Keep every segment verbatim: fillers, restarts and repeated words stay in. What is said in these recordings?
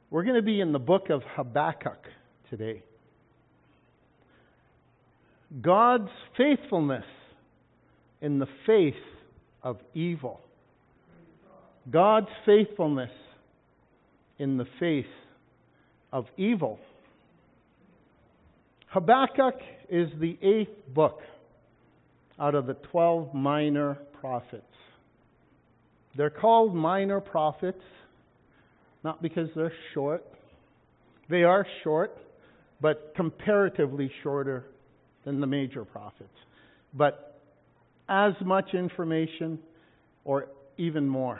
We're going to be in the book of Habakkuk today. God's faithfulness in the face of evil. God's faithfulness in the face of evil. Habakkuk is the eighth book out of the twelve minor prophets. They're called minor prophets, not because they're short. They are short, but comparatively shorter than the major prophets. But as much information, or even more.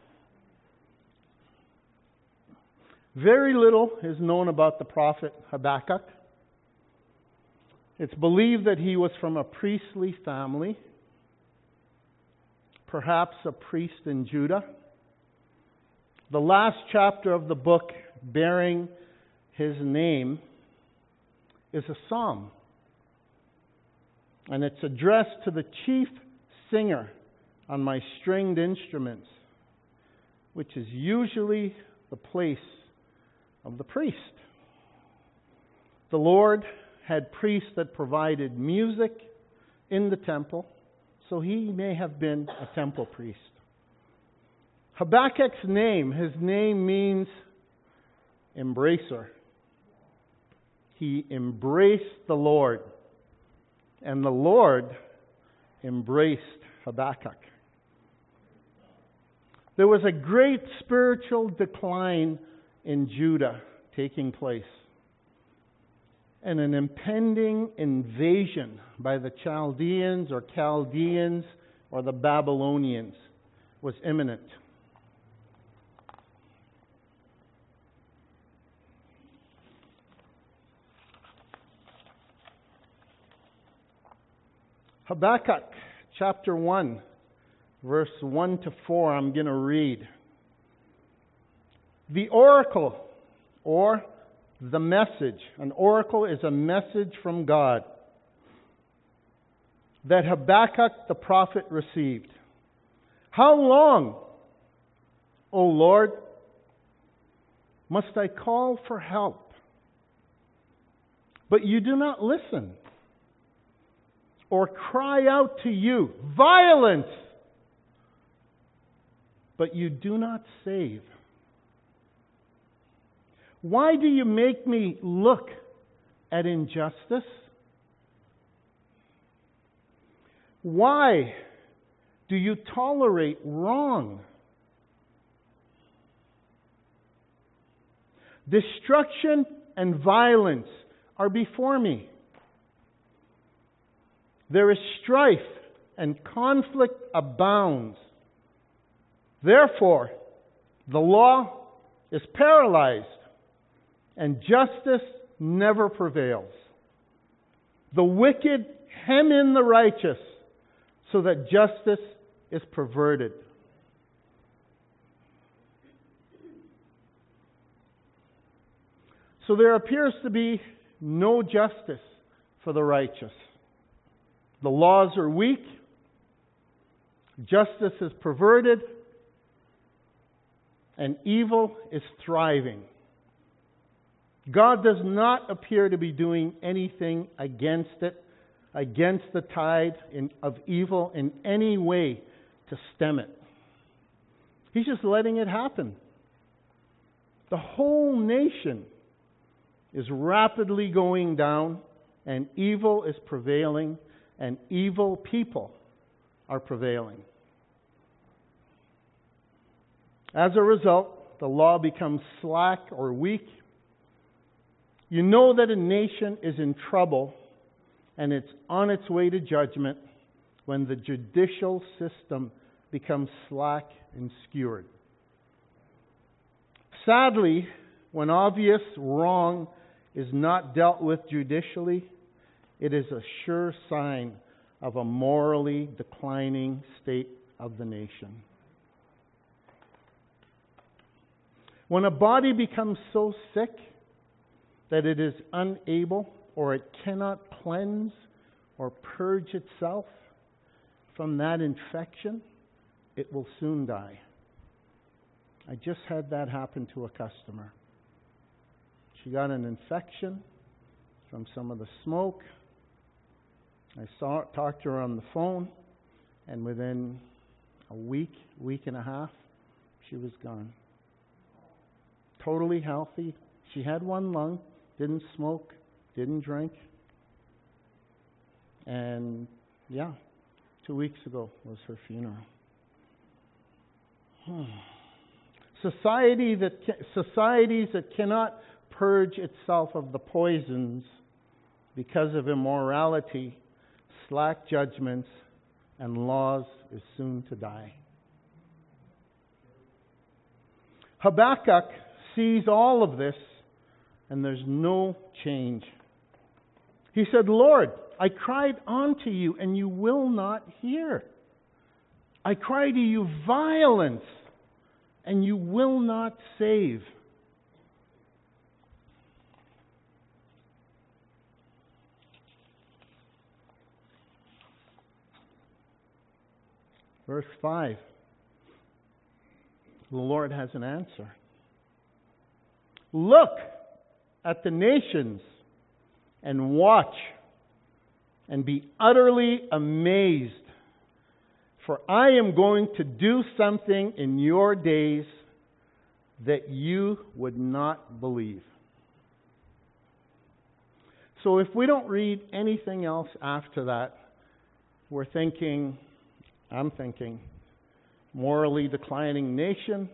Very little is known about the prophet Habakkuk. It's believed that he was from a priestly family, perhaps a priest in Judah. The last chapter of the book bearing his name is a psalm. And it's addressed to the chief singer on my stringed instruments, which is usually the place of the priest. The Lord had priests that provided music in the temple, so he may have been a temple priest. Habakkuk's name, his name means embracer. He embraced the Lord, and the Lord embraced Habakkuk. There was a great spiritual decline in Judah taking place, and an impending invasion by the Chaldeans or Chaldeans or the Babylonians was imminent. Habakkuk chapter one, verse one to four, I'm going to read. The oracle, or the message. An oracle is a message from God that Habakkuk the prophet received. How long, O Lord, must I call for help? But you do not listen. Or cry out to you, violence, but you do not save. Why do you make me look at injustice? Why do you tolerate wrong? Destruction and violence are before me. There is strife and conflict abounds. Therefore, the law is paralyzed, and justice never prevails. The wicked hem in the righteous, so that justice is perverted. So there appears to be no justice for the righteous. The laws are weak, justice is perverted, and evil is thriving. God does not appear to be doing anything against it, against the tide in, of evil in any way to stem it. He's just letting it happen. The whole nation is rapidly going down, and evil is prevailing, and evil people are prevailing. As a result, the law becomes slack or weak. You know that a nation is in trouble and it's on its way to judgment when the judicial system becomes slack and skewered. Sadly, when obvious wrong is not dealt with judicially, it is a sure sign of a morally declining state of the nation. When a body becomes so sick that it is unable or it cannot cleanse or purge itself from that infection, it will soon die. I just had that happen to a customer. she got an infection from some of the smoke. I saw talked to her on the phone, and within a week, week and a half, she was gone. Totally healthy. She had one lung, didn't smoke, didn't drink. And yeah, two weeks ago was her funeral. Hmm. Society that ca- societies that cannot purge itself of the poisons because of immorality, slack judgments, and laws is soon to die. Habakkuk sees all of this, and there's no change. He said, Lord, I cried unto you, and you will not hear. I cry to you violence, and you will not save. Verse five. The Lord has an answer. Look at the nations and watch and be utterly amazed. For I am going to do something in your days that you would not believe. So if we don't read anything else after that, we're thinking, I'm thinking, morally declining nation.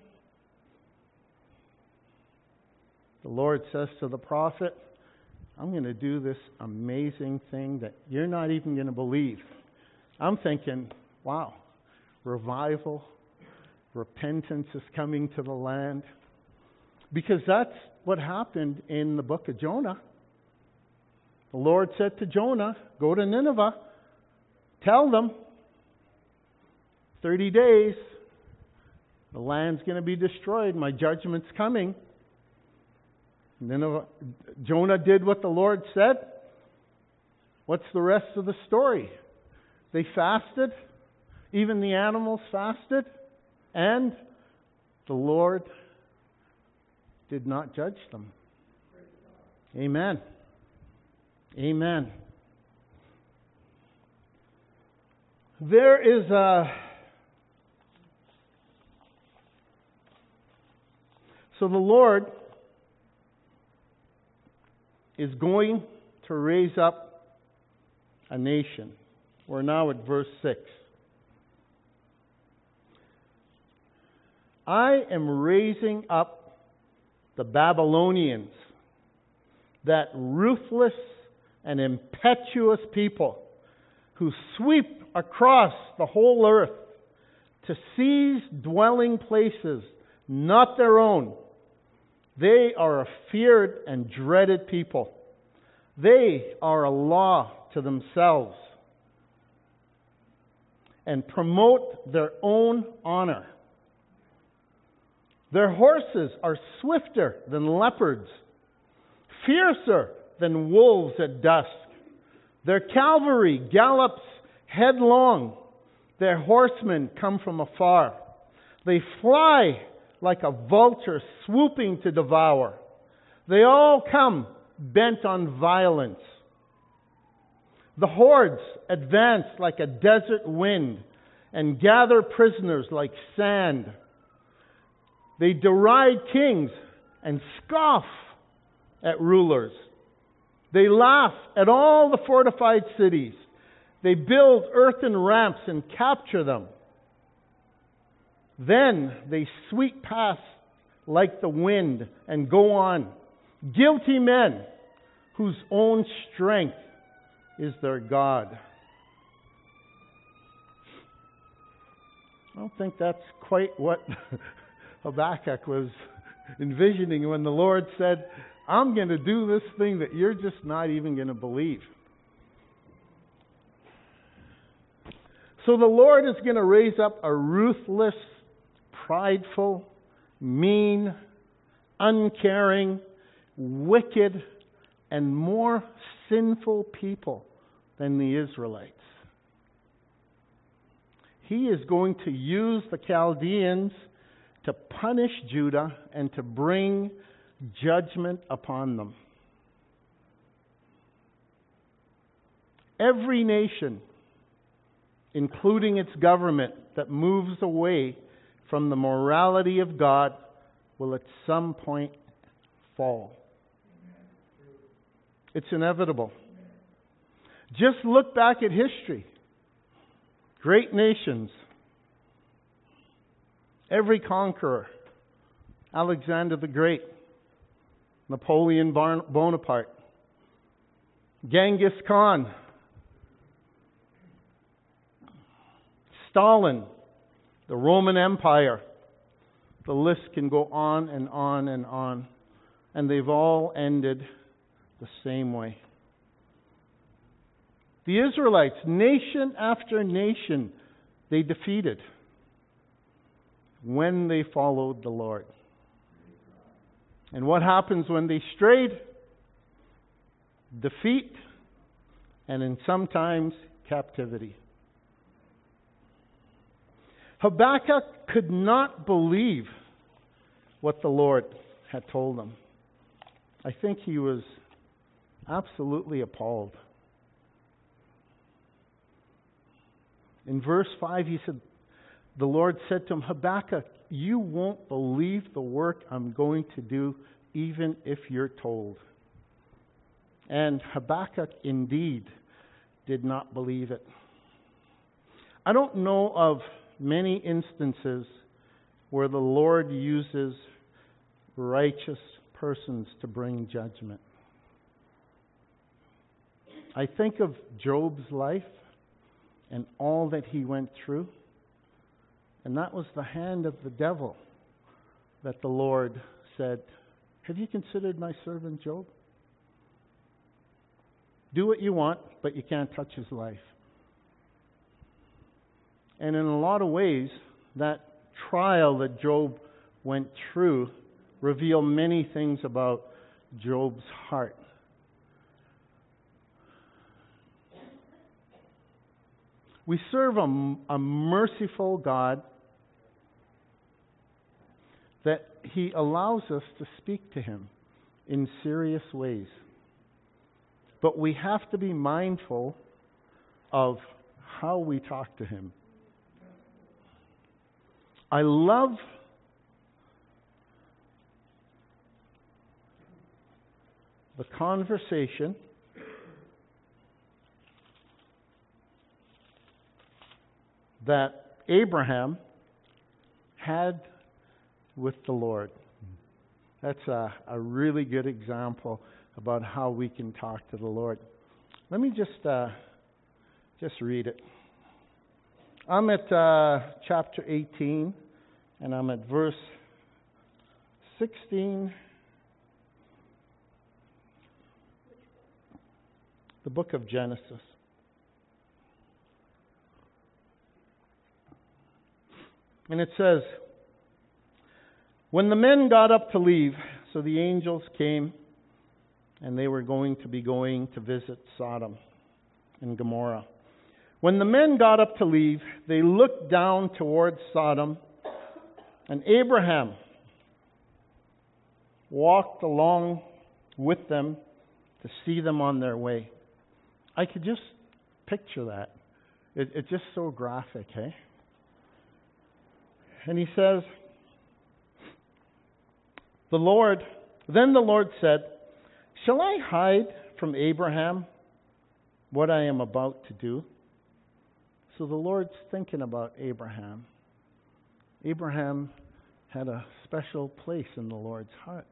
The Lord says to the prophet, I'm going to do this amazing thing that you're not even going to believe. I'm thinking, wow, revival, repentance is coming to the land. Because that's what happened in the book of Jonah. The Lord said to Jonah, go to Nineveh, tell them, thirty days, the land's going to be destroyed, my judgment's coming. Nineveh, Jonah did what the Lord said. What's the rest of the story? They fasted. Even the animals fasted. And the Lord did not judge them. Amen. Amen. There is a... So the Lord is going to raise up a nation. We're now at verse six. I am raising up the Babylonians, that ruthless and impetuous people who sweep across the whole earth to seize dwelling places not their own. They are a feared and dreaded people. They are a law to themselves and promote their own honor. Their horses are swifter than leopards, fiercer than wolves at dusk. Their cavalry gallops headlong. Their horsemen come from afar. They fly like a vulture swooping to devour. They all come bent on violence. The hordes advance like a desert wind and gather prisoners like sand. They deride kings and scoff at rulers. They laugh at all the fortified cities. They build earthen ramps and capture them. Then they sweep past like the wind and go on. Guilty men whose own strength is their God. I don't think that's quite what Habakkuk was envisioning when the Lord said, I'm going to do this thing that you're just not even going to believe. So the Lord is going to raise up a ruthless, prideful, mean, uncaring, wicked, and more sinful people than the Israelites. He is going to use the Chaldeans to punish Judah and to bring judgment upon them. Every nation, including its government, that moves away from the morality of God will at some point fall. It's inevitable. Just look back at history. Great nations. Every conqueror. Alexander the Great. Napoleon Bonaparte. Genghis Khan. Stalin. The Roman Empire. The list can go on and on and on. And they've all ended the same way. The Israelites, nation after nation, they defeated when they followed the Lord. And what happens when they strayed? Defeat, and in sometimes captivity. Habakkuk could not believe what the Lord had told him. I think he was absolutely appalled. In verse five, he said, the Lord said to him, Habakkuk, you won't believe the work I'm going to do, even if you're told. And Habakkuk indeed did not believe it. I don't know of many instances where the Lord uses righteous persons to bring judgment. I think of Job's life and all that he went through, and that was the hand of the devil that the Lord said, have you considered my servant Job? Do what you want, but you can't touch his life. And in a lot of ways, that trial that Job went through revealed many things about Job's heart. We serve a, a merciful God that He allows us to speak to Him in serious ways. But we have to be mindful of how we talk to Him. I love the conversation that Abraham had with the Lord. That's a, a really good example about how we can talk to the Lord. Let me just uh, just read it. I'm at uh, chapter eighteen, and I'm at verse sixteen. The book of Genesis. And it says, when the men got up to leave, so the angels came, and they were going to be going to visit Sodom and Gomorrah. When the men got up to leave, they looked down towards Sodom, and Abraham walked along with them to see them on their way. I could just picture that. It, it's just so graphic, hey? And he says, the Lord, then the Lord said, shall I hide from Abraham what I am about to do? So the Lord's thinking about Abraham. Abraham had a special place in the Lord's heart.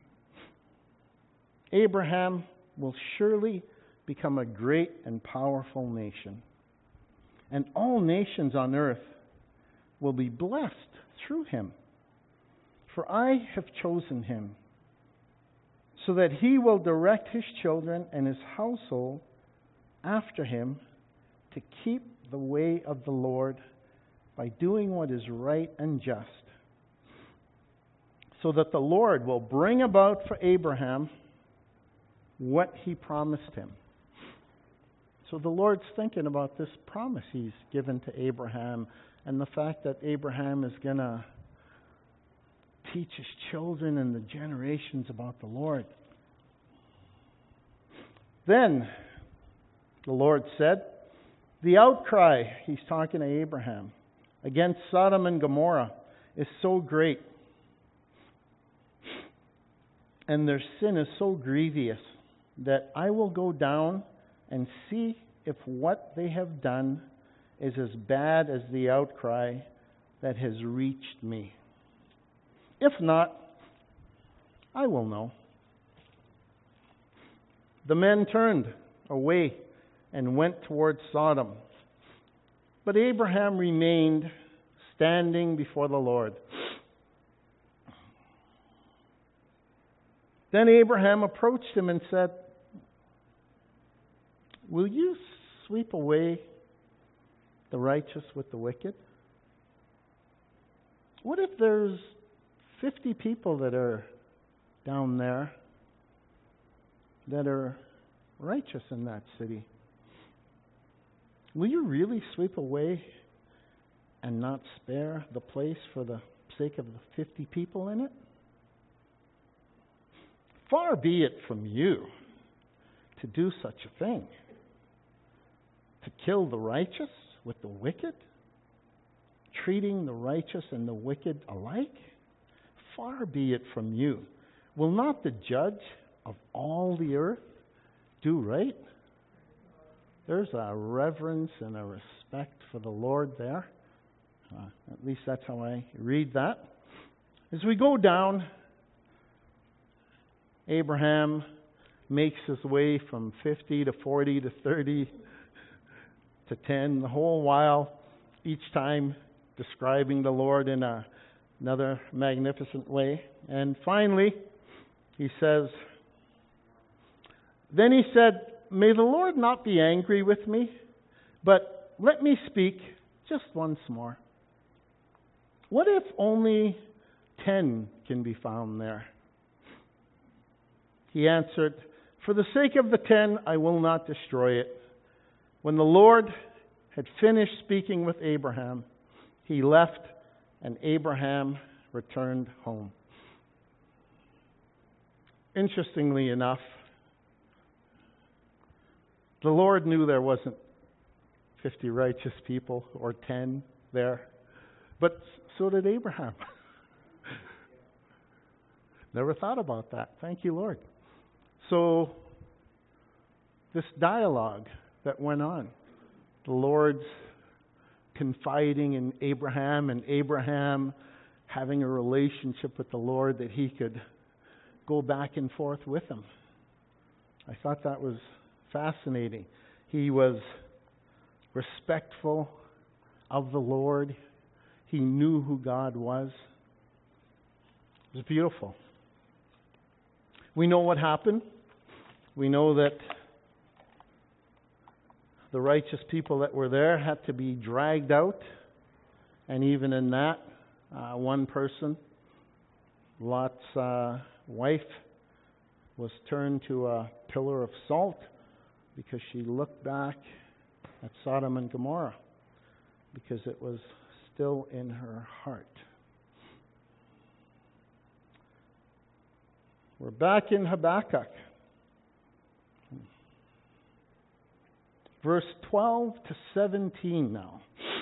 Abraham will surely become a great and powerful nation. And all nations on earth will be blessed through him. For I have chosen him, so that he will direct his children and his household after him to keep the way of the Lord by doing what is right and just, so that the Lord will bring about for Abraham what he promised him. So the Lord's thinking about this promise he's given to Abraham, and the fact that Abraham is going to teach his children and the generations about the Lord. Then the Lord said, the outcry, he's talking to Abraham, against Sodom and Gomorrah is so great, and their sin is so grievous, that I will go down and see if what they have done is as bad as the outcry that has reached me. If not, I will know. The men turned away and went towards Sodom. But Abraham remained standing before the Lord. Then Abraham approached him and said, will you sweep away the righteous with the wicked? What if there's fifty people that are down there that are righteous in that city? Will you really sweep away and not spare the place for the sake of the fifty people in it? Far be it from you to do such a thing, to kill the righteous with the wicked, treating the righteous and the wicked alike. Far be it from you. Will not the judge of all the earth do right? There's a reverence and a respect for the Lord there. Uh, at least that's how I read that. As we go down, Abraham makes his way from fifty to forty to thirty to ten, the whole while, each time describing the Lord in a, another magnificent way. And finally, he says, then he said, may the Lord not be angry with me, but let me speak just once more. What if only ten can be found there? He answered, for the sake of the ten, I will not destroy it. When the Lord had finished speaking with Abraham, he left, and Abraham returned home. Interestingly enough, the Lord knew there wasn't fifty righteous people or ten there, but so did Abraham. Never thought about that. Thank you, Lord. So, this dialogue that went on, the Lord's confiding in Abraham, and Abraham having a relationship with the Lord that he could go back and forth with him. I thought that was fascinating. He was respectful of the Lord. He knew who God was. It was beautiful. We know what happened. We know that the righteous people that were there had to be dragged out. And even in that, uh, one person, Lot's uh, wife, was turned to a pillar of salt because she looked back at Sodom and Gomorrah, because it was still in her heart. We're back in Habakkuk. Verse twelve to seventeen now.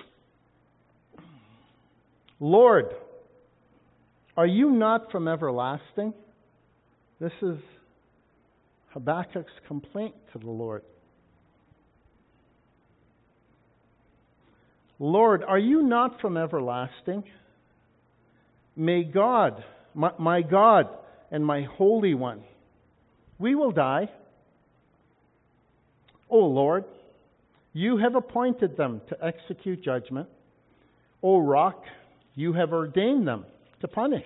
Lord, are you not from everlasting? This is Habakkuk's complaint to the Lord. Lord, are you not from everlasting? May God, my, my God and my Holy One, we will die. O Lord, you have appointed them to execute judgment. O Rock, you have ordained them to punish.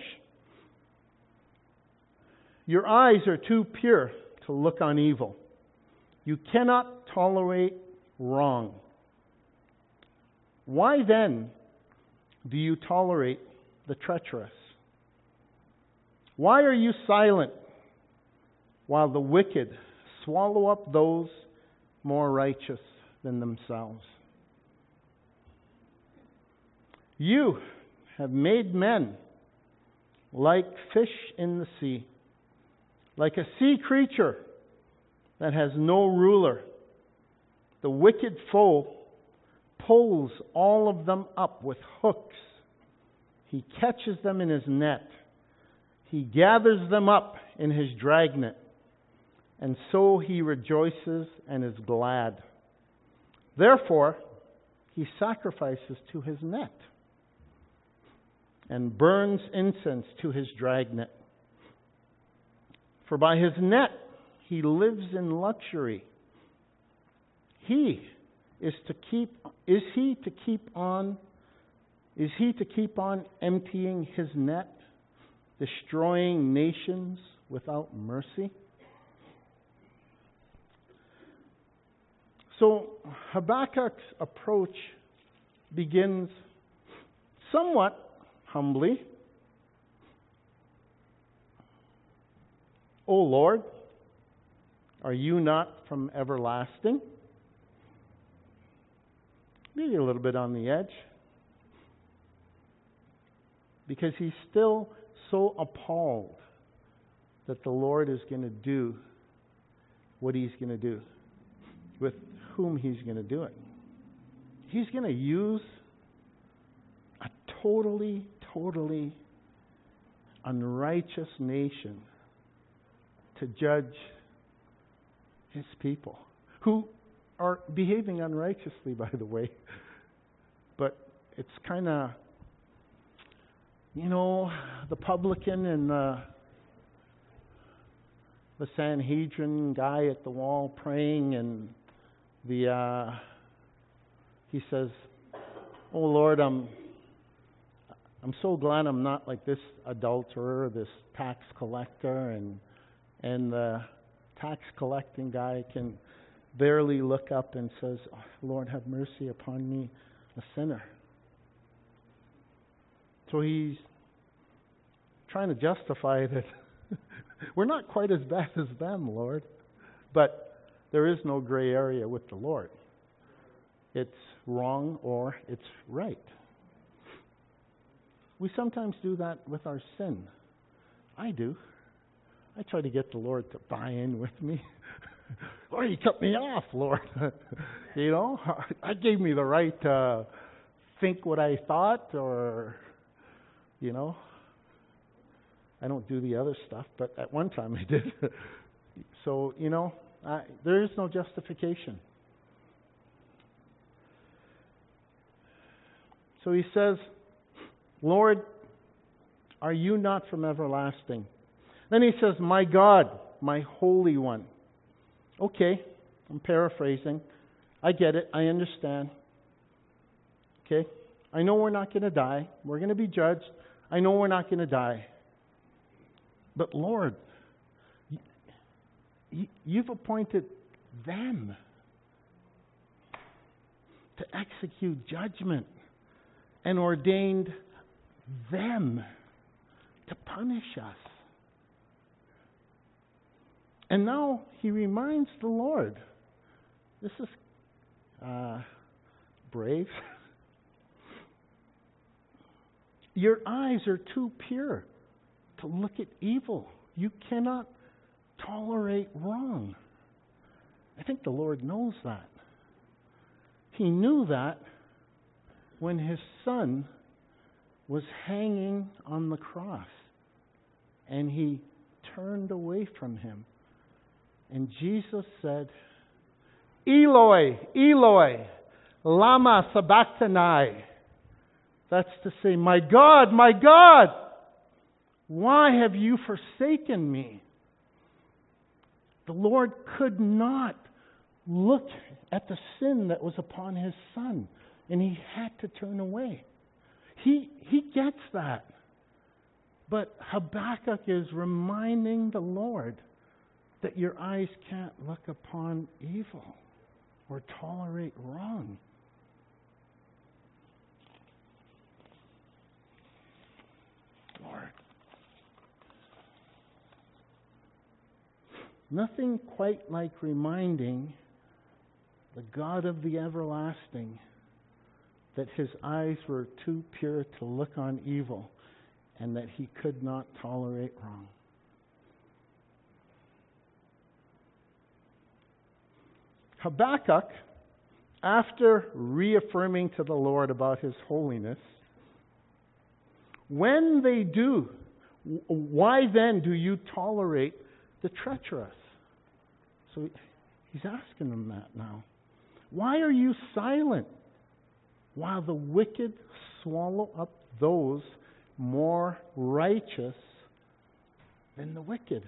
Your eyes are too pure to look on evil. You cannot tolerate wrong. Why then do you tolerate the treacherous? Why are you silent while the wicked swallow up those more righteous than themselves? You have made men like fish in the sea, like a sea creature that has no ruler. The wicked foe pulls all of them up with hooks. He catches them in his net. He gathers them up in his dragnet. And so he rejoices and is glad. Therefore, he sacrifices to his net and burns incense to his dragnet. For by his net he lives in luxury. He is to keep is he to keep on is he to keep on emptying his net, destroying nations without mercy? So Habakkuk's approach begins somewhat humbly. O Lord, are you not from everlasting? Maybe a little bit on the edge. Because he's still so appalled that the Lord is going to do what he's going to do, with whom he's going to do it. He's going to use a totally, totally unrighteous nation to judge his people, who are behaving unrighteously, by the way. But it's kind of, you know, the publican and the, the Sanhedrin guy at the wall praying, and the uh, he says, "Oh Lord, I'm I'm so glad I'm not like this adulterer, this tax collector," and and the tax collecting guy can barely look up and says, oh, "Lord, have mercy upon me, a sinner." So he's trying to justify that we're not quite as bad as them, Lord. But there is no gray area with the Lord. It's wrong or it's right. We sometimes do that with our sin. I do. I try to get the Lord to buy in with me. Oh, you cut me off, Lord. You know, I gave me the right to think what I thought, or, you know, I don't do the other stuff, but at one time I did. So, you know, I, there is no justification. So he says, Lord, are you not from everlasting? Then he says, my God, my Holy One. Okay, I'm paraphrasing. I get it. I understand. Okay, I know we're not going to die. We're going to be judged. I know we're not going to die. But Lord, you, you've appointed them to execute judgment and ordained them to punish us. And now he reminds the Lord, this is uh, brave. Your eyes are too pure to look at evil. You cannot tolerate wrong. I think the Lord knows that. He knew that when his son was hanging on the cross and he turned away from him. And Jesus said, Eloi, Eloi, lama sabachthani. That's to say, my God, my God, why have you forsaken me? The Lord could not look at the sin that was upon his son, and he had to turn away. He, he gets that. But Habakkuk is reminding the Lord that your eyes can't look upon evil or tolerate wrong. Lord. Nothing quite like reminding the God of the everlasting that his eyes were too pure to look on evil, and that he could not tolerate wrong. Habakkuk, after reaffirming to the Lord about his holiness, when they do, why then do you tolerate the treacherous? So he's asking them that now. Why are you silent while the wicked swallow up those more righteous than the wicked?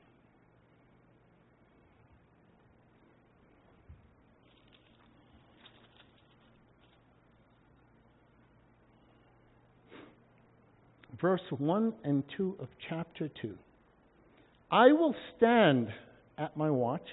Verse one and two of chapter two. I will stand at my watch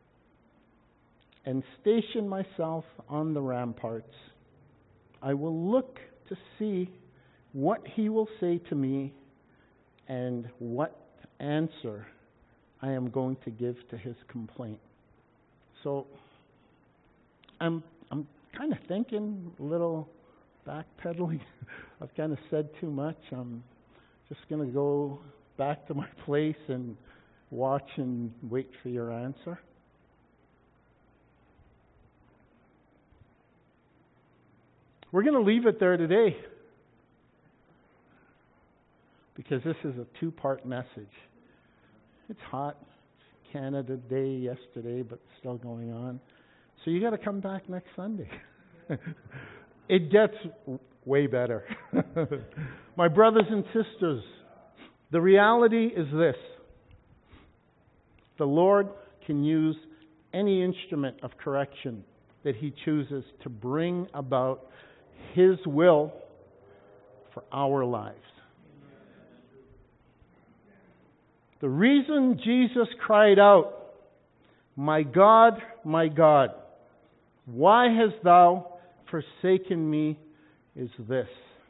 and station myself on the ramparts. I will look to see what he will say to me and what answer I am going to give to his complaint. So I'm I'm kind of thinking a little backpedaling. I've kind of said too much. I'm just going to go back to my place and watch and wait for your answer. We're going to leave it there today because this is a two-part message. It's hot. It's Canada Day yesterday, but still going on. So you got to come back next Sunday. It gets way better. My brothers and sisters, the reality is this. The Lord can use any instrument of correction that he chooses to bring about his will for our lives. The reason Jesus cried out, "My God, my God, why hast thou forsaken me?" is this.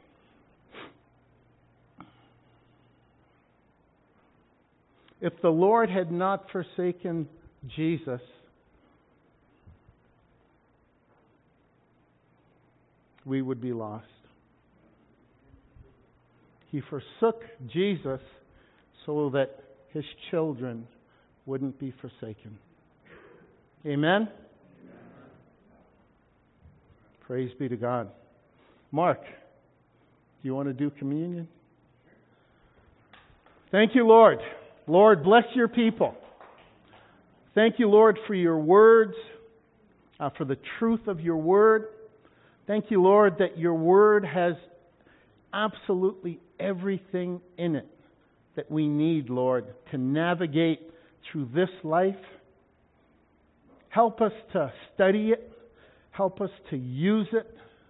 If the Lord had not forsaken Jesus, we would be lost. He forsook Jesus so that his children wouldn't be forsaken. Amen? Praise be to God. Mark, do you want to do communion? Thank you, Lord. Lord, bless your people. Thank you, Lord, for your words, uh, for the truth of your word. Thank you, Lord, that your word has absolutely everything in it that we need, Lord, to navigate through this life. Help us to study it. Help us to use it.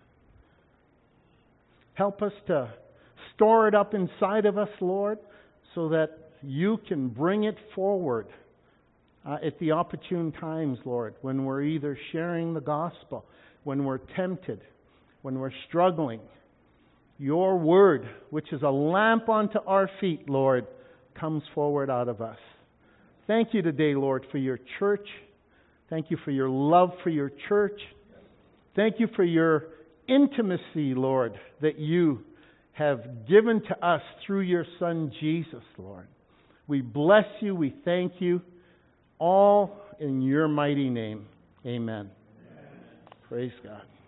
Help us to store it up inside of us, Lord, so that you can bring it forward uh, at the opportune times, Lord, when we're either sharing the gospel, when we're tempted, when we're struggling. Your word, which is a lamp unto our feet, Lord, comes forward out of us. Thank you today, Lord, for your church. Thank you for your love for your church. Thank you for your intimacy, Lord, that you have given to us through your Son, Jesus, Lord. We bless you. We thank you. All in your mighty name. Amen. Amen. Praise God.